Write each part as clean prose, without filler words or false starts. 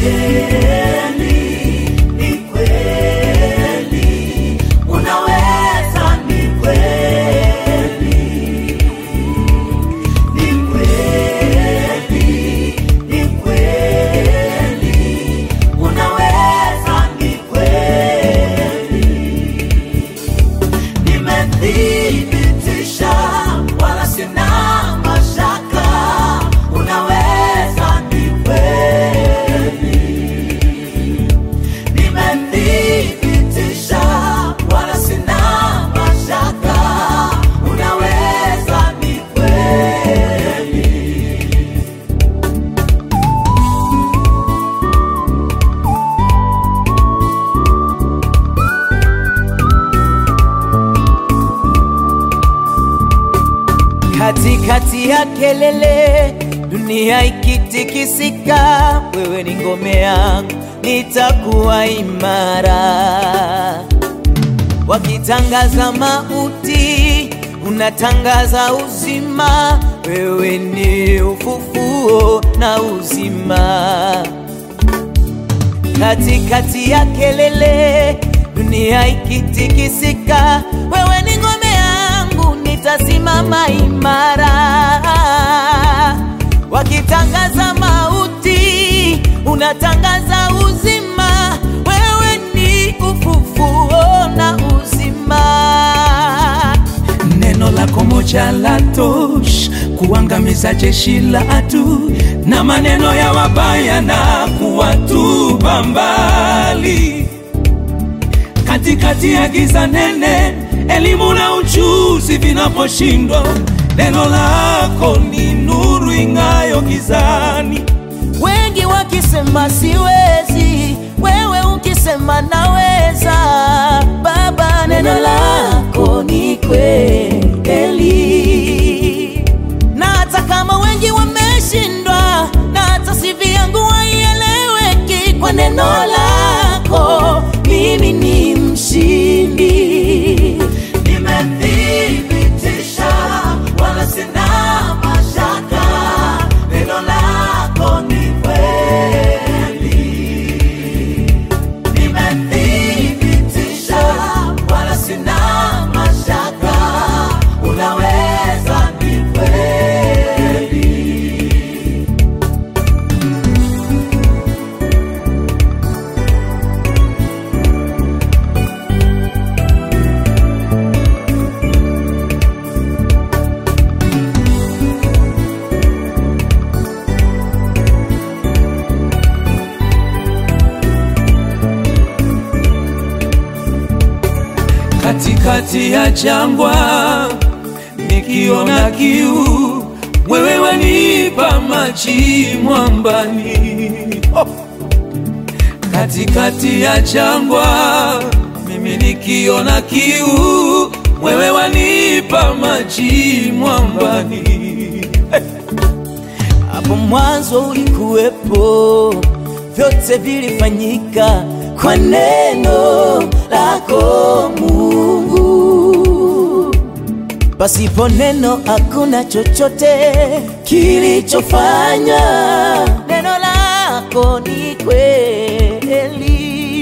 Katikati ya kelele, dunia ikitikisika, wewe ni ngome yangu, nitakuwa imara. Wakitangaza mauti, unatangaza uzima, wewe ni ufufuo na uzima. Katikati ya kelele, dunia ikitikisika, wewe ni ngome yangu, nitasimama imara. Wakitangaza mauti, unatangaza uzima, wewe ni ufufuo na uzima. Neno lako moja latosha kuangamiza jeshi la adui, na maneno ya wabaya na kuwatupa mbali. Katikati ya giza nene, elimu na ujuzi vinaposhindwa, neno lako ni nuru ing'ayo gizani. Wengi wakisema siwezi, wewe ukisema naweza. Baba, neno lako ni kweli. Na hata kama wengi wameshindwa, na hata sivi yangu haieleweki, kwa neno lako mimi ni mshindi. Nimethibitisha wala sina mashaka, neno lako ni kweli. Nimethibitisha wala sina mashaka, unaweza, ni kweli. Katikati ya jangwa, nikiona kiu, wewe wanipa maji mwambani. Katikati ya jangwa, mimi nikiona kiu, wewe wanipa maji mwambani. Hapo mwanzo ulikuwepo, vyote vilifanyika kwa neno lako Mungu. Pasipo neno hakuna chochote kilichofanya. Neno lako ni kweli.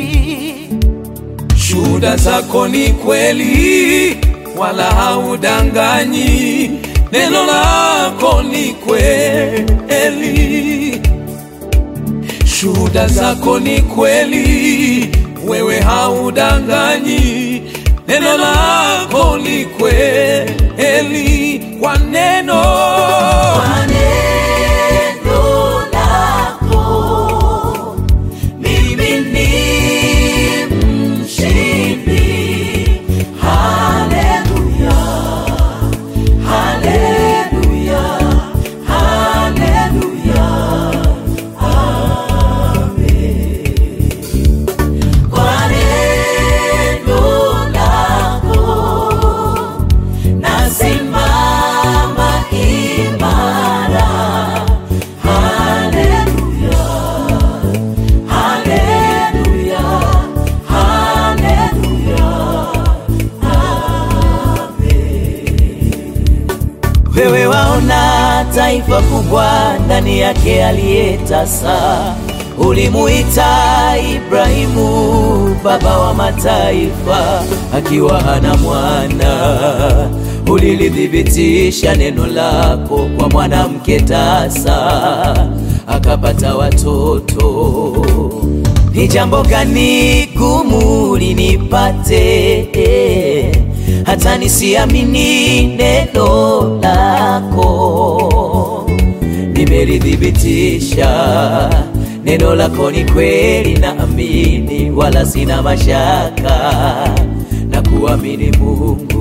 Shuhuda zako ni kweli, wala haudanganyi. Neno lako ni kweli. Shuhuda zako ni kweli, wewe haudanganyi. Neno lako ni kweli. Kwa neno lako mimi ni mshindi. Haleluya, haleluya, haleluya, amen. Kwa neno lako nasimama imara. Haleluya, haleluya, haleluya, amen. Wewe waona taifa kubwa, ndani yake aliyetasa. Ulimuita Ibrahimu baba wa mataifa akiwa hana mwana. Ulilithibitisha neno lako kwa mwanamke tasa akapata watoto. Ni jambo gani gumu linipate hata nisiamini neno lako? Nimelithibitisha neno lako ni kweli, na amini wala sina mashaka na kuamini Mungu.